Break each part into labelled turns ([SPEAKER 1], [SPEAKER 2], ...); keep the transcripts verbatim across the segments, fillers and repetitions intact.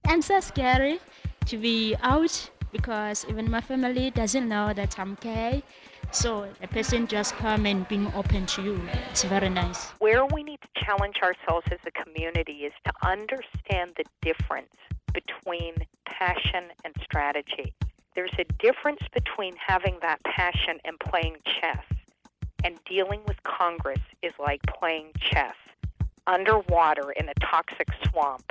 [SPEAKER 1] And so scary to be out because even my family doesn't know that I'm gay. So a person just come and being open to you. It's very nice.
[SPEAKER 2] Where we need to challenge ourselves as a community is to understand the difference between passion and strategy. There's a difference between having that passion and playing chess. And dealing with Congress is like playing chess underwater in a toxic swamp.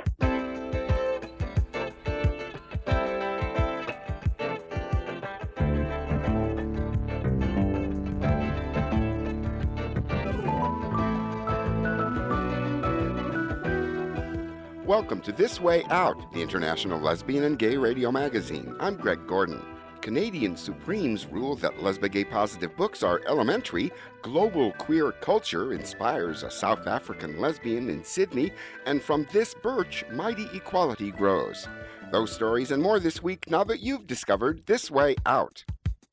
[SPEAKER 3] Welcome to This Way Out, the international lesbian and gay radio magazine. I'm Greg Gordon. Canadian Supremes rule that lesbian positive books are elementary. Global queer culture inspires a South African lesbian in Sydney. And from this birch, mighty equality grows. Those stories and more this week now that you've discovered This Way Out.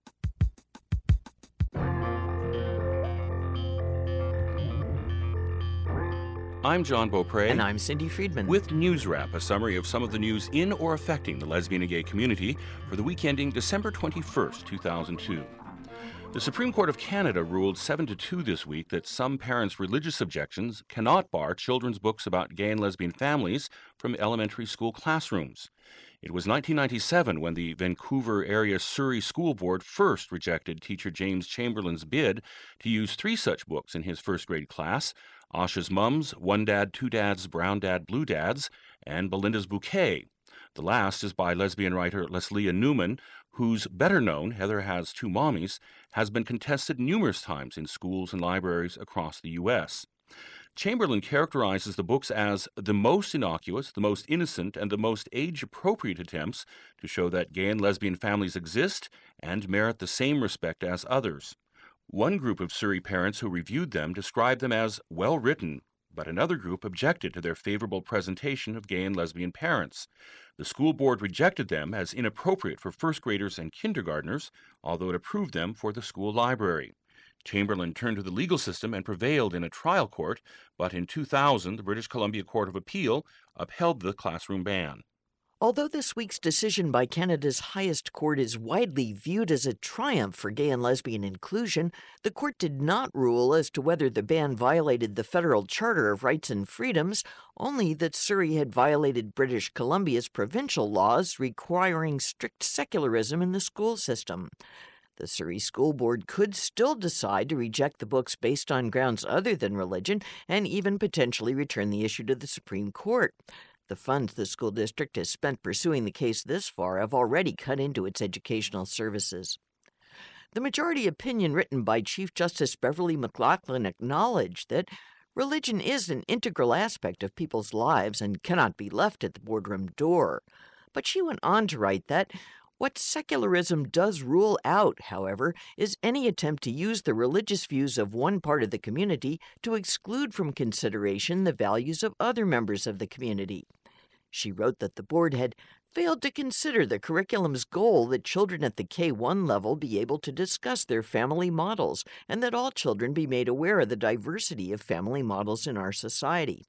[SPEAKER 4] I'm John Beaupre.
[SPEAKER 5] And I'm Cindy Friedman.
[SPEAKER 4] With News Wrap, a summary of some of the news in or affecting the lesbian and gay community for the week ending December twenty-first, two thousand two. The Supreme Court of Canada ruled seven to two this week that some parents' religious objections cannot bar children's books about gay and lesbian families from elementary school classrooms. It was nineteen ninety-seven when the Vancouver Area Surrey School Board first rejected teacher James Chamberlain's bid to use three such books in his first grade class: Asha's Mums, One Dad, Two Dads, Brown Dad, Blue Dads, and Belinda's Bouquet. The last is by lesbian writer Leslia Newman, whose better-known Heather Has Two Mommies has been contested numerous times in schools and libraries across the U S Chamberlain characterizes the books as the most innocuous, the most innocent, and the most age-appropriate attempts to show that gay and lesbian families exist and merit the same respect as others. One group of Surrey parents who reviewed them described them as well-written, but another group objected to their favorable presentation of gay and lesbian parents. The school board rejected them as inappropriate for first graders and kindergartners, although it approved them for the school library. Chamberlain turned to the legal system and prevailed in a trial court, but in two thousand, the British Columbia Court of Appeal upheld the classroom ban.
[SPEAKER 5] Although this week's decision by Canada's highest court is widely viewed as a triumph for gay and lesbian inclusion, the court did not rule as to whether the ban violated the Federal Charter of Rights and Freedoms, only that Surrey had violated British Columbia's provincial laws requiring strict secularism in the school system. The Surrey School Board could still decide to reject the books based on grounds other than religion and even potentially return the issue to the Supreme Court. The funds the school district has spent pursuing the case this far have already cut into its educational services. The majority opinion written by Chief Justice Beverly McLachlin acknowledged that religion is an integral aspect of people's lives and cannot be left at the boardroom door. But she went on to write that what secularism does rule out, however, is any attempt to use the religious views of one part of the community to exclude from consideration the values of other members of the community. She wrote that the board had failed to consider the curriculum's goal that children at the K one level be able to discuss their family models and that all children be made aware of the diversity of family models in our society.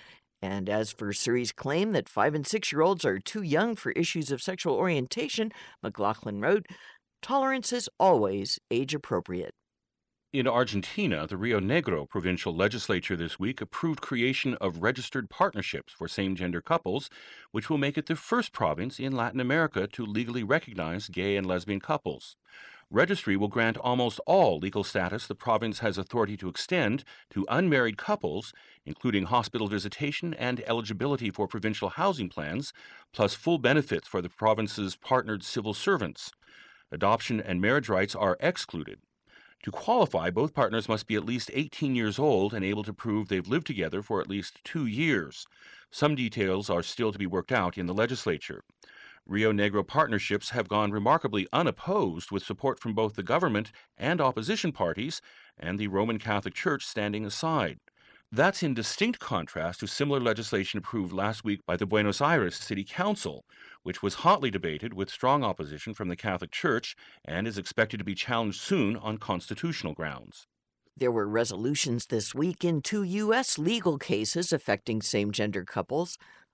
[SPEAKER 5] And as for Surrey's claim that five- and six-year-olds are too young for issues of sexual orientation, McLachlin wrote, "Tolerance is always age-appropriate."
[SPEAKER 4] In Argentina, the Rio Negro provincial legislature this week approved creation of registered partnerships for same-gender couples, which will make it the first province in Latin America to legally recognize gay and lesbian couples. Registry will grant almost all legal status the province has authority to extend to unmarried couples, including hospital visitation and eligibility for provincial housing plans, plus full benefits for the province's partnered civil servants. Adoption and marriage rights are excluded. To qualify, both partners must be at least eighteen years old and able to prove they've lived together for at least two years. Some details are still to be worked out in the legislature. Rio Negro partnerships have gone remarkably unopposed, with support from both the government and opposition parties, and the Roman Catholic Church standing aside. That's in distinct contrast to similar legislation approved last week by the Buenos Aires City Council, which was hotly debated with strong opposition from the Catholic Church and is expected to be challenged soon on constitutional grounds.
[SPEAKER 5] There were resolutions this week in two U S legal cases affecting same-gender couples.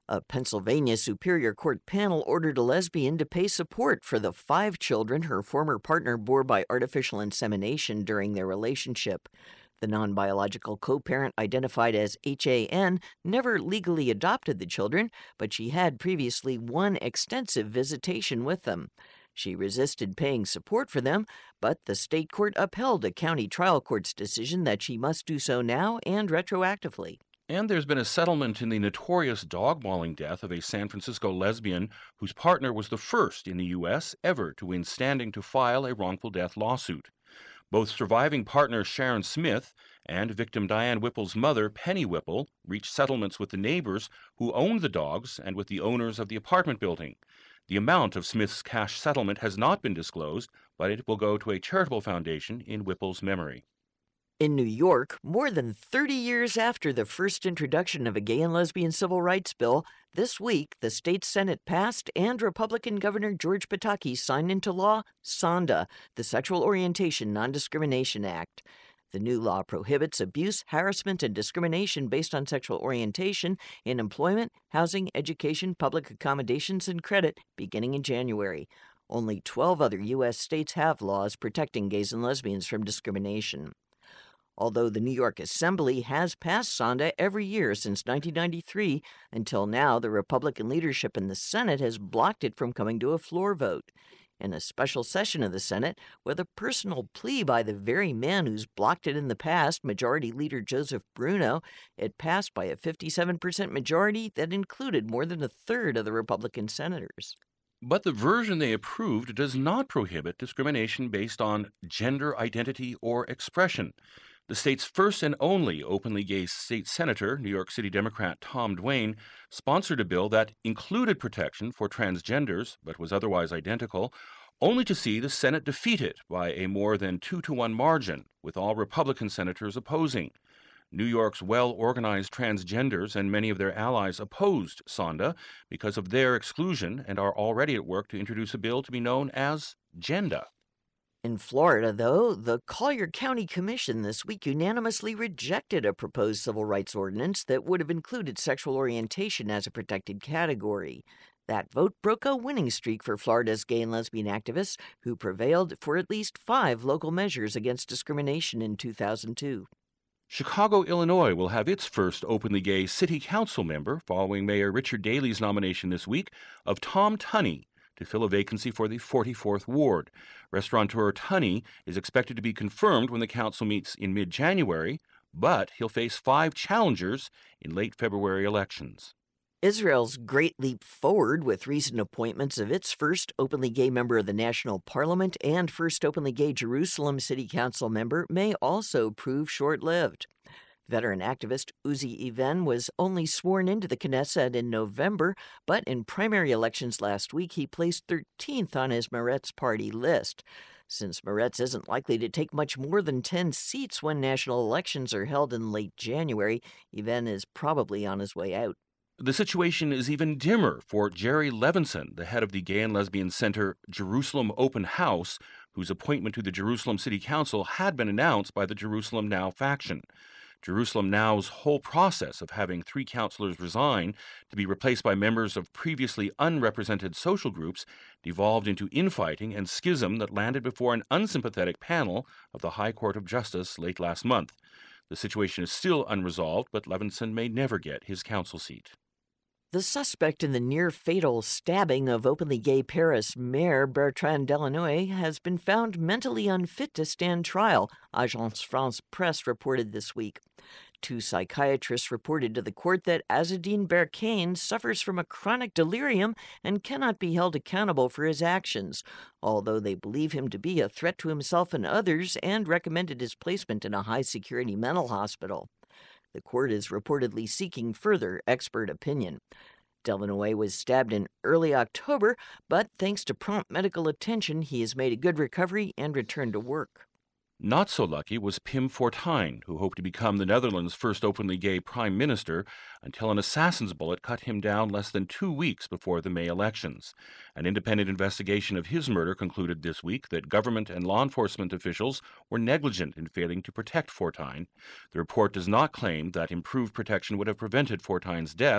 [SPEAKER 5] A Pennsylvania Superior Court panel ordered a lesbian to pay support for the five children her former partner bore by artificial insemination during their relationship. The non-biological co-parent, identified as H A N, never legally adopted the children, but she had previously one extensive visitation with them. She resisted paying support for them, but the state court upheld a county trial court's decision that she must do so now and retroactively.
[SPEAKER 4] And there's been a settlement in the notorious dog-mauling death of a San Francisco lesbian whose partner was the first in the U S ever to win standing to file a wrongful death lawsuit. Both surviving partner Sharon Smith and victim Diane Whipple's mother, Penny Whipple, reached settlements with the neighbors who owned the dogs and with the owners of the apartment building. The amount of Smith's cash settlement has not been disclosed, but it will go to a charitable foundation in Whipple's memory.
[SPEAKER 5] In New York, more than thirty years after the first introduction of a gay and lesbian civil rights bill, this week the state Senate passed and Republican Governor George Pataki signed into law SONDA, the Sexual Orientation Non-Discrimination Act. The new law prohibits abuse, harassment, and discrimination based on sexual orientation in employment, housing, education, public accommodations, and credit beginning in January. Only twelve other U S states have laws protecting gays and lesbians from discrimination. Although the New York Assembly has passed SONDA every year since nineteen ninety-three, until now the Republican leadership in the Senate has blocked it from coming to a floor vote. In a special session of the Senate, with a personal plea by the very man who's blocked it in the past, Majority Leader Joseph Bruno, it passed by a fifty-seven percent majority that included more than a third of the Republican senators.
[SPEAKER 4] But the version they approved does not prohibit discrimination based on gender identity or expression. The state's first and only openly gay state senator, New York City Democrat Tom Duane, sponsored a bill that included protection for transgenders, but was otherwise identical, only to see the Senate defeat it by a more than two to one margin, with all Republican senators opposing. New York's well-organized transgenders and many of their allies opposed SONDA because of their exclusion and are already at work to introduce a bill to be known as GENDA.
[SPEAKER 5] In Florida, though, the Collier County Commission this week unanimously rejected a proposed civil rights ordinance that would have included sexual orientation as a protected category. That vote broke a winning streak for Florida's gay and lesbian activists, who prevailed for at least five local measures against discrimination in two thousand two.
[SPEAKER 4] Chicago, Illinois will have its first openly gay city council member following Mayor Richard Daley's nomination this week of Tom Tunney to fill a vacancy for the forty-fourth Ward. Restaurateur Tunney is expected to be confirmed when the council meets in mid-January, but he'll face five challengers in late February elections.
[SPEAKER 5] Israel's great leap forward with recent appointments of its first openly gay member of the National Parliament and first openly gay Jerusalem City Council member may also prove short-lived. Veteran activist Uzi Even was only sworn into the Knesset in November, but in primary elections last week he placed thirteenth on his Meretz party list. Since Meretz isn't likely to take much more than ten seats when national elections are held in late January, Even is probably on his way out.
[SPEAKER 4] The situation is even dimmer for Jerry Levinson, the head of the Gay and Lesbian Center Jerusalem Open House, whose appointment to the Jerusalem City Council had been announced by the Jerusalem Now faction. Jerusalem Now's whole process of having three councilors resign to be replaced by members of previously unrepresented social groups devolved into infighting and schism that landed before an unsympathetic panel of the High Court of Justice late last month. The situation is still unresolved, but Levinson may never get his council seat.
[SPEAKER 5] The suspect in the near-fatal stabbing of openly gay Paris Mayor Bertrand Delanoë has been found mentally unfit to stand trial, Agence France-Presse reported this week. Two psychiatrists reported to the court that Azzedine Berkane suffers from a chronic delirium and cannot be held accountable for his actions, although they believe him to be a threat to himself and others and recommended his placement in a high-security mental hospital. The court is reportedly seeking further expert opinion. Delanoë was stabbed in early October, but thanks to prompt medical attention, he has made a good recovery and returned to work.
[SPEAKER 4] Not so lucky was Pim Fortuyn, who hoped to become the Netherlands' first openly gay prime minister, until an assassin's bullet cut him down less than two weeks before the May elections. An independent investigation of his murder concluded this week that government and law enforcement officials were negligent in failing to protect Fortuyn. The report does not claim that improved protection would have prevented Fortuyn's death,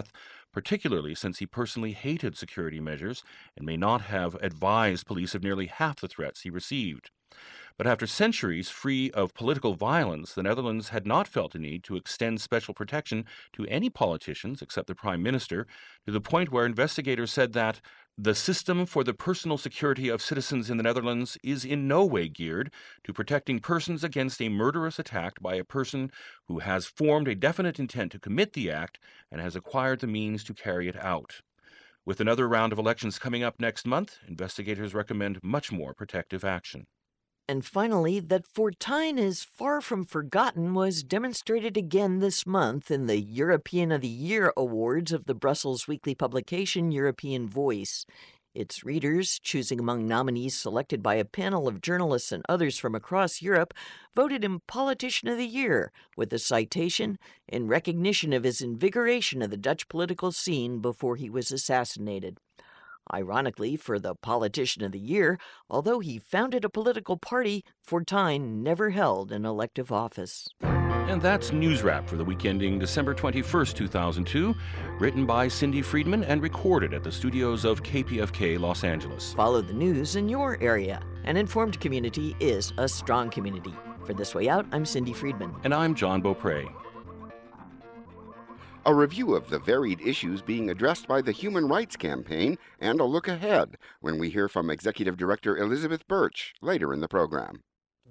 [SPEAKER 4] particularly since he personally hated security measures and may not have advised police of nearly half the threats he received. But after centuries free of political violence, the Netherlands had not felt a need to extend special protection to any politicians except the Prime Minister, to the point where investigators said that the system for the personal security of citizens in the Netherlands is in no way geared to protecting persons against a murderous attack by a person who has formed a definite intent to commit the act and has acquired the means to carry it out. With another round of elections coming up next month, investigators recommend much more protective action.
[SPEAKER 5] And finally, that Fortuyn is far from forgotten was demonstrated again this month in the European of the Year awards of the Brussels weekly publication European Voice. Its readers, choosing among nominees selected by a panel of journalists and others from across Europe, voted him Politician of the Year, with a citation in recognition of his invigoration of the Dutch political scene before he was assassinated. Ironically, for the Politician of the Year, although he founded a political party, Fortuyn never held an elective office.
[SPEAKER 4] And that's News Wrap for the week ending December twenty-first, two thousand two, written by Cindy Friedman and recorded at the studios of K P F K Los Angeles.
[SPEAKER 5] Follow the news in your area. An informed community is a strong community. For This Way Out, I'm Cindy Friedman.
[SPEAKER 4] And I'm John Beaupre.
[SPEAKER 3] A review of the varied issues being addressed by the Human Rights Campaign, and a look ahead when we hear from Executive Director Elizabeth Birch later in the program.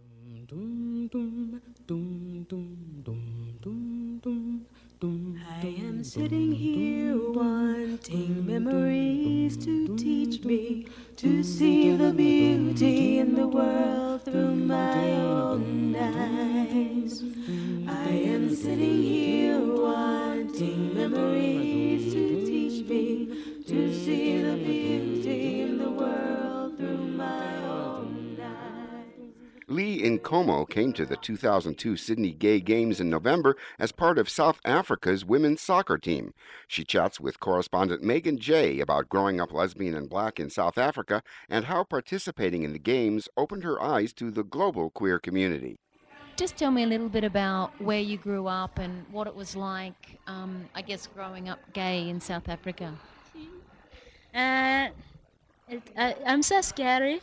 [SPEAKER 6] I am sitting here wanting memories to teach me to see the beauty in the world through my own eyes. I am sitting here wanting memories to teach me to see the beauty in the world through my own eyes.
[SPEAKER 3] Lee Nkomo came to the two thousand two Sydney Gay Games in November as part of South Africa's women's soccer team. She chats with correspondent Megan Jay about growing up lesbian and black in South Africa and how participating in the games opened her eyes to the global queer community.
[SPEAKER 7] Just tell me a little bit about where you grew up and what it was like, um, I guess, growing up gay in South Africa.
[SPEAKER 1] Uh, it, uh, I'm so scary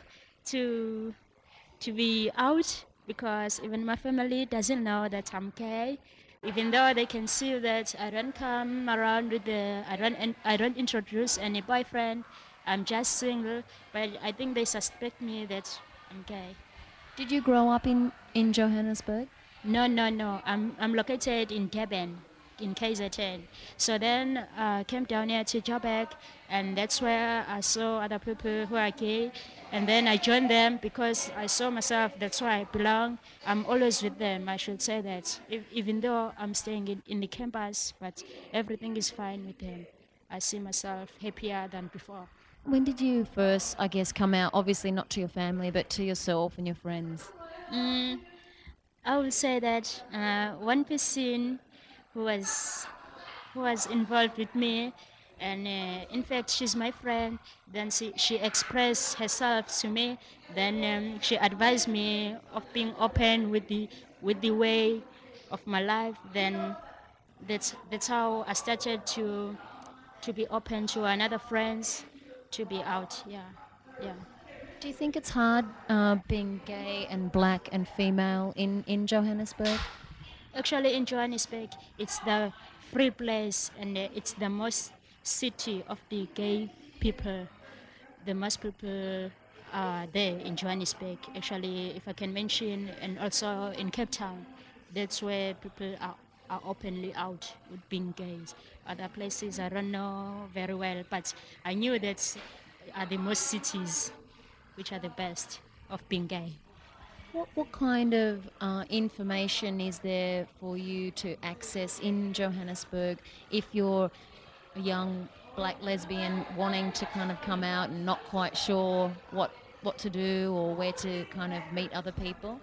[SPEAKER 1] to to be out because even my family doesn't know that I'm gay. Even though they can see that I don't come around with the, I don't, I don't introduce any boyfriend. I'm just single, but I think they suspect me that I'm gay.
[SPEAKER 7] Did you grow up in, in Johannesburg?
[SPEAKER 1] No, no, no. I'm I'm located in Durban, in K Z N. So then I uh, came down here to Joburg, and that's where I saw other people who are gay. And then I joined them because I saw myself, that's where I belong. I'm always with them, I should say that. If, even though I'm staying in, in the campus, but everything is fine with them. I see myself happier than before.
[SPEAKER 7] When did you first, I guess, come out? Obviously not to your family, but to yourself and your friends.
[SPEAKER 1] Mm, I would say that uh, one person who was who was involved with me, and uh, in fact she's my friend. Then she, she expressed herself to me. Then um, she advised me of being open with the with the way of my life. Then that's that's how I started to to be open to another friends. To be out, yeah, yeah.
[SPEAKER 7] Do you think it's hard uh, being gay and black and female in, in Johannesburg?
[SPEAKER 1] Actually, in Johannesburg, it's the free place and uh, it's the most city of the gay people. The most people are there in Johannesburg. Actually, if I can mention, and also in Cape Town, that's where people are, are openly out with being gays. Other places I don't know very well, but I knew that are the most cities which are the best of being gay.
[SPEAKER 7] What, what kind of uh, information is there for you to access in Johannesburg if you're a young black lesbian wanting to kind of come out and not quite sure what, what to do or where to kind of meet other people?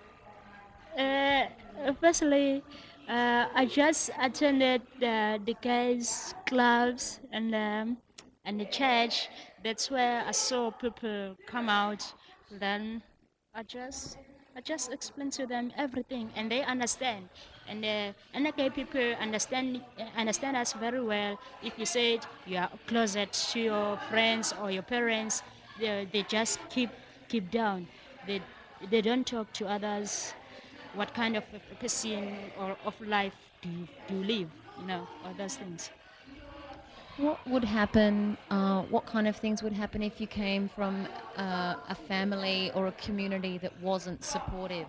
[SPEAKER 1] Uh, firstly, Uh, I just attended uh, the guys' clubs and um, and the church. That's where I saw people come out. Then I just I just explained to them everything, and they understand. And uh, and the gay people understand understand us very well. If you said you are closer to your friends or your parents, they, they just keep keep down. They they don't talk to others. What kind of a person or of life do you, do you live? You know, all those things.
[SPEAKER 7] What would happen, uh, what kind of things would happen if you came from uh, a family or a community that wasn't supportive?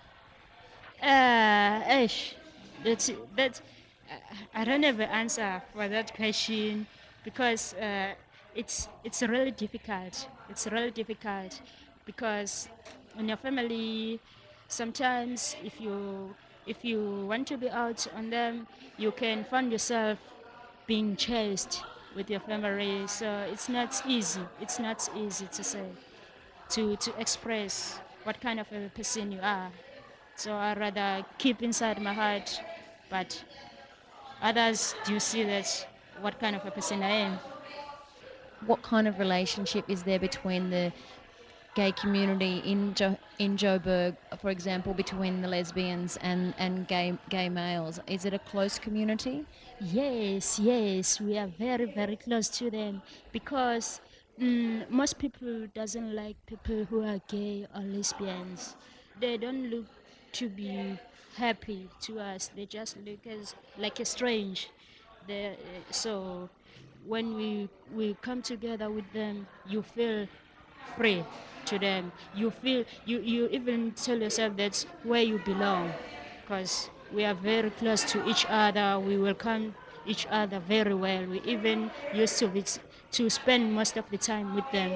[SPEAKER 1] Uh, ish, that's that. I don't have an answer for that question because uh, it's it's really difficult. It's really difficult because in your family, sometimes if you if you want to be out on them, you can find yourself being chased with your family. So it's not easy. It's not easy to say to to express what kind of a person you are. So I rather keep inside my heart, but others do see that what kind of a person I am.
[SPEAKER 7] What kind of relationship is there between the gay community in jo- in Joburg, for example, between the lesbians and, and gay gay males? Is it a close community?
[SPEAKER 1] Yes, yes, we are very, very close to them because mm, most people doesn't like people who are gay or lesbians. They don't look to be happy to us. They just look as like a strange. They, so when we we come together with them, you feel free to them. You feel you you even tell yourself that's where you belong, because we are very close to each other. We welcome each other very well. We even used to be, to spend most of the time with them.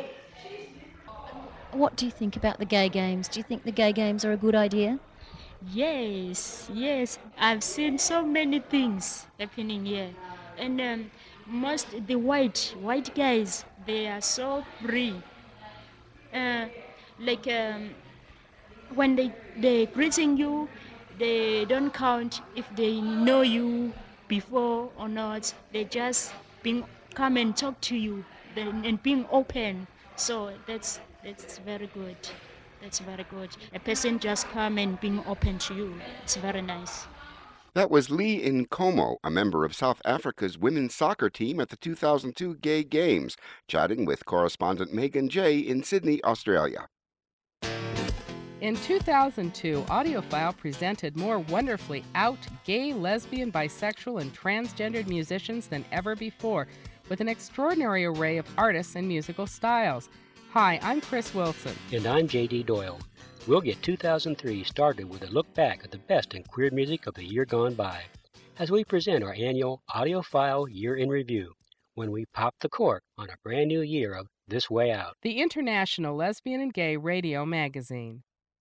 [SPEAKER 7] What do you think about the gay games? Do you think the gay games are a good idea?
[SPEAKER 1] Yes, yes. I've seen so many things happening here, and um, most the white white guys, they are so free. Uh, like um, when they they greeting you, they don't count if they know you before or not. They just being come and talk to you then, and being open. So that's that's very good. That's very good. A person just come and being open to you. It's very nice.
[SPEAKER 3] That was Lee Nkomo, a member of South Africa's women's soccer team at the two thousand two Gay Games, chatting with correspondent Megan Jay in Sydney, Australia.
[SPEAKER 8] In two thousand two, AudioFile presented more wonderfully out gay, lesbian, bisexual, and transgendered musicians than ever before, with an extraordinary array of artists and musical styles. Hi, I'm Chris Wilson.
[SPEAKER 9] And I'm J D Doyle. We'll get two thousand three started with a look back at the best in queer music of the year gone by, as we present our annual AudioFile Year in Review, when we pop the cork on a brand new year of This Way Out,
[SPEAKER 8] the International Lesbian and Gay Radio Magazine.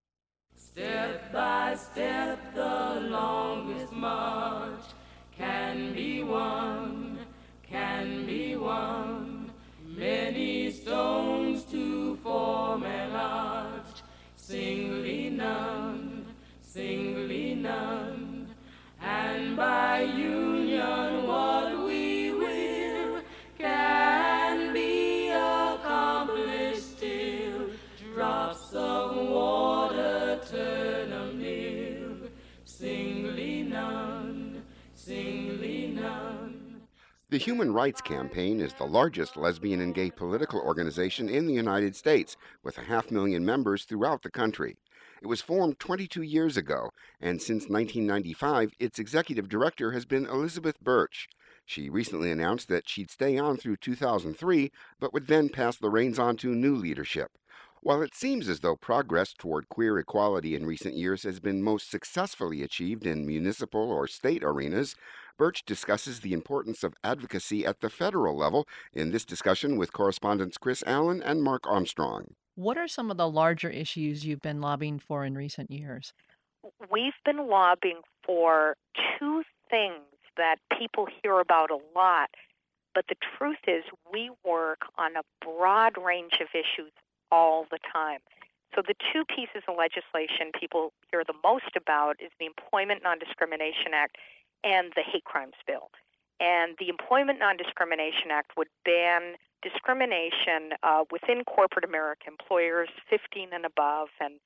[SPEAKER 6] Step by step, the longest march can be won, can be won. Many stones to form an arch, singly none, singly none. And by union, what we will can be accomplished still. Drops of water turn a mill, singly none, singly none.
[SPEAKER 3] The Human Rights Campaign is the largest lesbian and gay political organization in the United States, with a half million members throughout the country. It was formed twenty-two years ago, and since nineteen ninety-five, its executive director has been Elizabeth Birch. She recently announced that she'd stay on through two thousand three, but would then pass the reins on to new leadership. While it seems as though progress toward queer equality in recent years has been most successfully achieved in municipal or state arenas, Birch discusses the importance of advocacy at the federal level in this discussion with correspondents Chris Allen and Mark Armstrong.
[SPEAKER 10] What are some of the larger issues you've been lobbying for in recent years?
[SPEAKER 2] We've been lobbying for two things that people hear about a lot, but the truth is we work on a broad range of issues all the time. So the two pieces of legislation people hear the most about is the Employment Non-Discrimination Act and the Hate Crimes Bill. And the Employment Non-Discrimination Act would ban discrimination uh, within corporate America, employers fifteen and above, and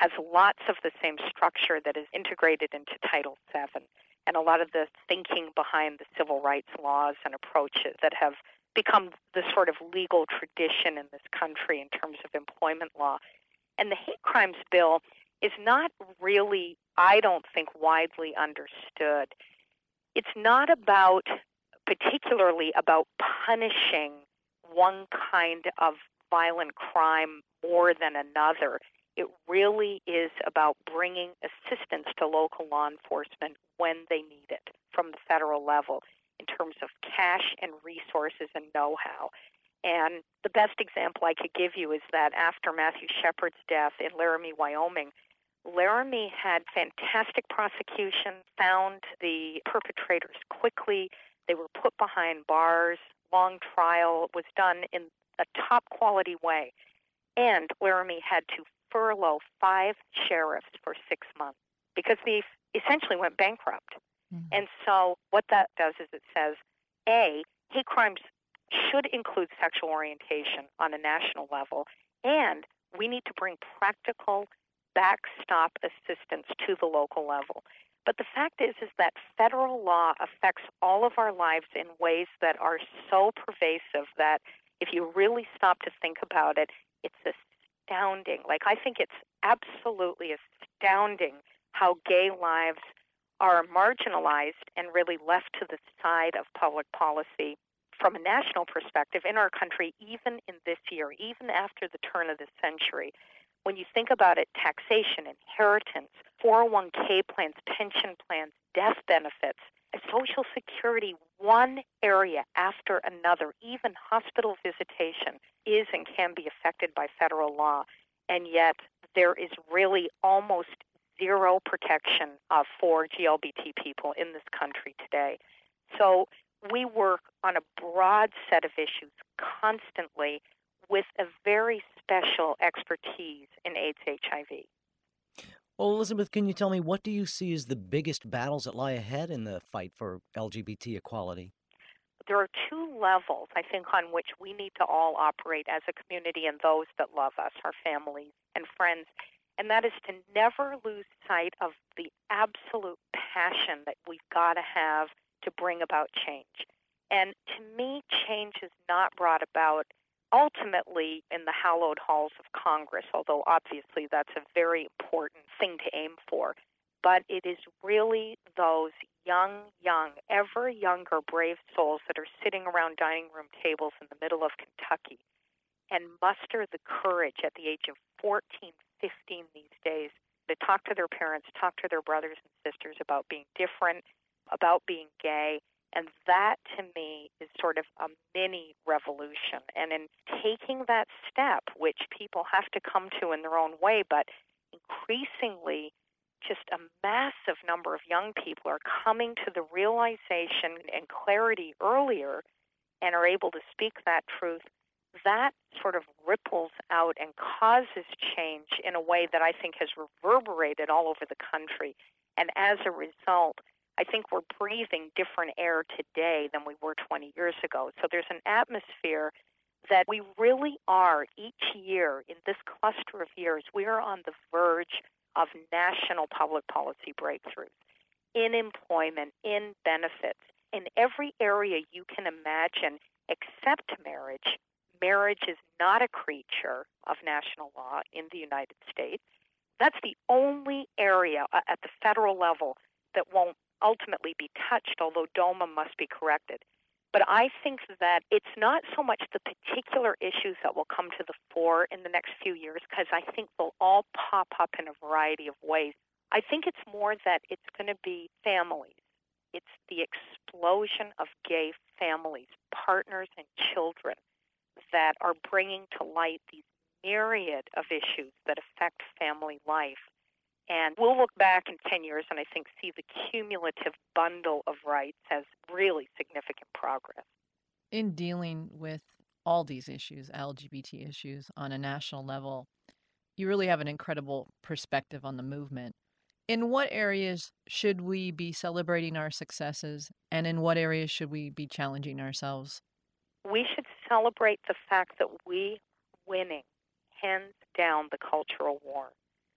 [SPEAKER 2] has lots of the same structure that is integrated into Title seven, and a lot of the thinking behind the civil rights laws and approaches that have become the sort of legal tradition in this country in terms of employment law. And the hate crimes bill is not really, I don't think, widely understood. It's not about, particularly about punishing one kind of violent crime more than another. It really is about bringing assistance to local law enforcement when they need it from the federal level in terms of cash and resources and know-how. And the best example I could give you is that after Matthew Shepard's death in Laramie, Wyoming, Laramie had fantastic prosecution, found the perpetrators quickly. They were put behind bars. Long trial was done in a top-quality way. And Laramie had to furlough five sheriffs for six months because they essentially went bankrupt. Mm-hmm. And so what that does is it says, A, hate crimes should include sexual orientation on a national level, and we need to bring practical backstop assistance to the local level. But the fact is, is that federal law affects all of our lives in ways that are so pervasive that if you really stop to think about it, it's astounding. Like, I think it's absolutely astounding how gay lives are marginalized and really left to the side of public policy from a national perspective in our country, even in this year, even after the turn of the century. When you think about it, taxation, inheritance, four oh one k plans, pension plans, death benefits, Social Security, one area after another, even hospital visitation, is and can be affected by federal law. And yet there is really almost zero protection uh, for G L B T people in this country today. So we work on a broad set of issues constantly with a very special expertise in AIDS H I V.
[SPEAKER 11] Well, Elizabeth, can you tell me, what do you see as the biggest battles that lie ahead in the fight for L G B T equality?
[SPEAKER 2] There are two levels, I think, on which we need to all operate as a community and those that love us, our families and friends, and that is to never lose sight of the absolute passion that we've got to have to bring about change. And to me, change is not brought about ultimately in the hallowed halls of Congress, although obviously that's a very important thing to aim for. But it is really those young, young, ever younger brave souls that are sitting around dining room tables in the middle of Kentucky and muster the courage at the age of fourteen, fifteen these days to talk to their parents, talk to their brothers and sisters about being different, about being gay. And that, to me, is sort of a mini revolution. And in taking that step, which people have to come to in their own way, but increasingly just a massive number of young people are coming to the realization and clarity earlier and are able to speak that truth, that sort of ripples out and causes change in a way that I think has reverberated all over the country. And as a result, I think we're breathing different air today than we were twenty years ago. So there's an atmosphere that we really are each year in this cluster of years, we are on the verge of national public policy breakthroughs in employment, in benefits, in every area you can imagine except marriage. Marriage is not a creature of national law in the United States. That's the only area at the federal level that won't ultimately be touched, although DOMA must be corrected. But I think that it's not so much the particular issues that will come to the fore in the next few years, because I think they'll all pop up in a variety of ways. I think it's more that it's going to be families. It's the explosion of gay families, partners, and children that are bringing to light these myriad of issues that affect family life. And we'll look back in ten years and I think see the cumulative bundle of rights as really significant progress.
[SPEAKER 10] In dealing with all these issues, L G B T issues on a national level, you really have an incredible perspective on the movement. In what areas should we be celebrating our successes, and in what areas should we be challenging ourselves?
[SPEAKER 2] We should celebrate the fact that we are winning, hands down, the cultural war.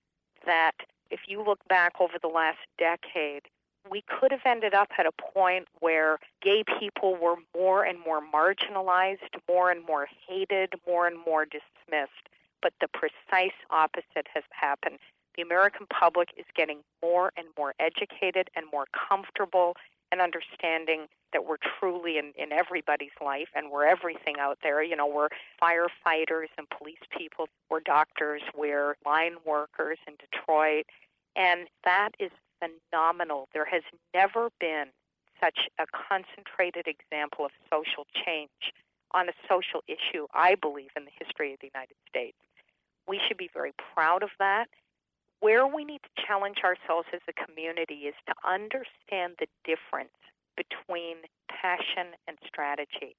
[SPEAKER 2] that if you look back over the last decade, we could have ended up at a point where gay people were more and more marginalized, more and more hated, more and more dismissed. But the precise opposite has happened. The American public is getting more and more educated and more comfortable and understanding that we're truly in, in everybody's life and we're everything out there. You know, we're firefighters and police people, we're doctors, we're line workers in Detroit, and that is phenomenal. There has never been such a concentrated example of social change on a social issue, I believe, in the history of the United States. We should be very proud of that. Where we need to challenge ourselves as a community is to understand the difference between passion and strategy.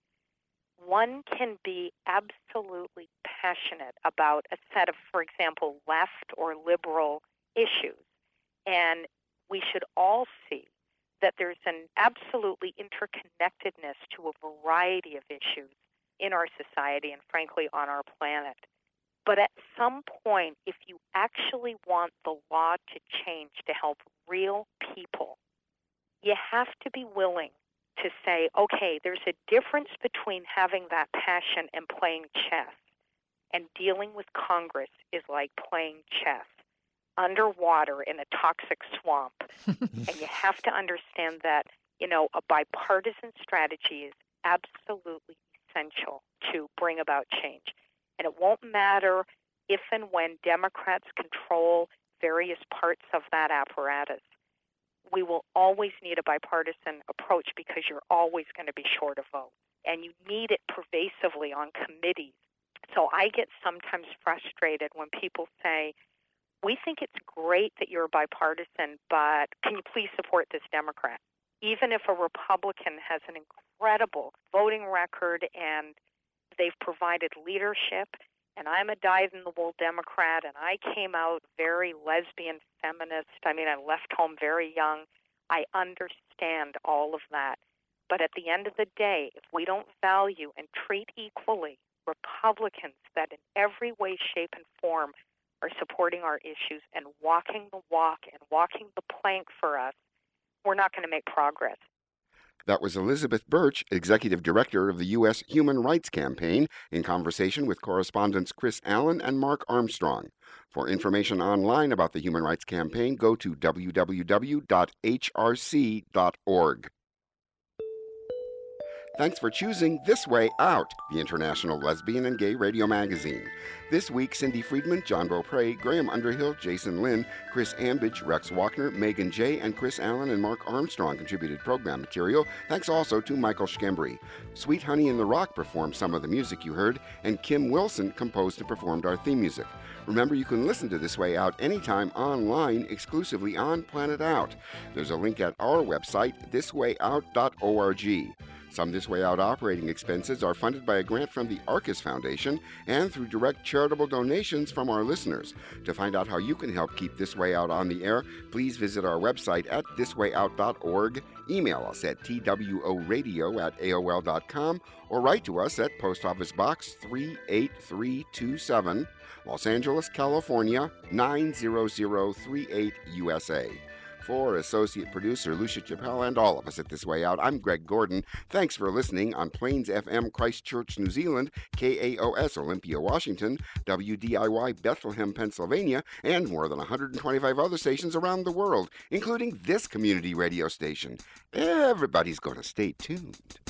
[SPEAKER 2] One can be absolutely passionate about a set of, for example, left or liberal issues, and we should all see that there's an absolutely interconnectedness to a variety of issues in our society and, frankly, on our planet. But at some point, if you actually want the law to change to help real people, you have to be willing to say, okay, there's a difference between having that passion and playing chess. And dealing with Congress is like playing chess underwater in a toxic swamp. And you have to understand that, you know, a bipartisan strategy is absolutely essential to bring about change. And it won't matter if and when Democrats control various parts of that apparatus. We will always need a bipartisan approach because you're always going to be short of votes. And you need it pervasively on committees. So I get sometimes frustrated when people say, we think it's great that you're bipartisan, but can you please support this Democrat? Even if a Republican has an incredible voting record and they've provided leadership, and I'm a dyed-in-the-wool Democrat, and I came out very lesbian feminist. I mean, I left home very young. I understand all of that. But at the end of the day, if we don't value and treat equally Republicans that in every way, shape, and form are supporting our issues and walking the walk and walking the plank for us, we're not going to make progress.
[SPEAKER 3] That was Elizabeth Birch, Executive Director of the U S Human Rights Campaign, in conversation with correspondents Chris Allen and Mark Armstrong. For information online about the Human Rights Campaign, go to w w w dot h r c dot org. Thanks for choosing This Way Out, the international lesbian and gay radio magazine. This week, Cindy Friedman, John Beaupre, Graham Underhill, Jason Lynn, Chris Ambidge, Rex Walkner, Megan J., and Chris Allen and Mark Armstrong contributed program material. Thanks also to Michael Schembri. Sweet Honey in the Rock performed some of the music you heard, and Kim Wilson composed and performed our theme music. Remember, you can listen to This Way Out anytime online, exclusively on Planet Out. There's a link at our website, this way out dot org. Some This Way Out operating expenses are funded by a grant from the Arcus Foundation and through direct charitable donations from our listeners. To find out how you can help keep This Way Out on the air, please visit our website at this way out dot org, email us at t w o radio at a o l dot com, or write to us at Post Office Box three eight three two seven, Los Angeles, California, nine zero zero three eight, U S A. For associate producer Lucia Chappelle and all of us at This Way Out, I'm Greg Gordon. Thanks for listening on Plains F M Christchurch, New Zealand, K A O S Olympia, Washington, W D I Y Bethlehem, Pennsylvania, and more than one hundred twenty-five other stations around the world, including this community radio station. Everybody's going to stay tuned.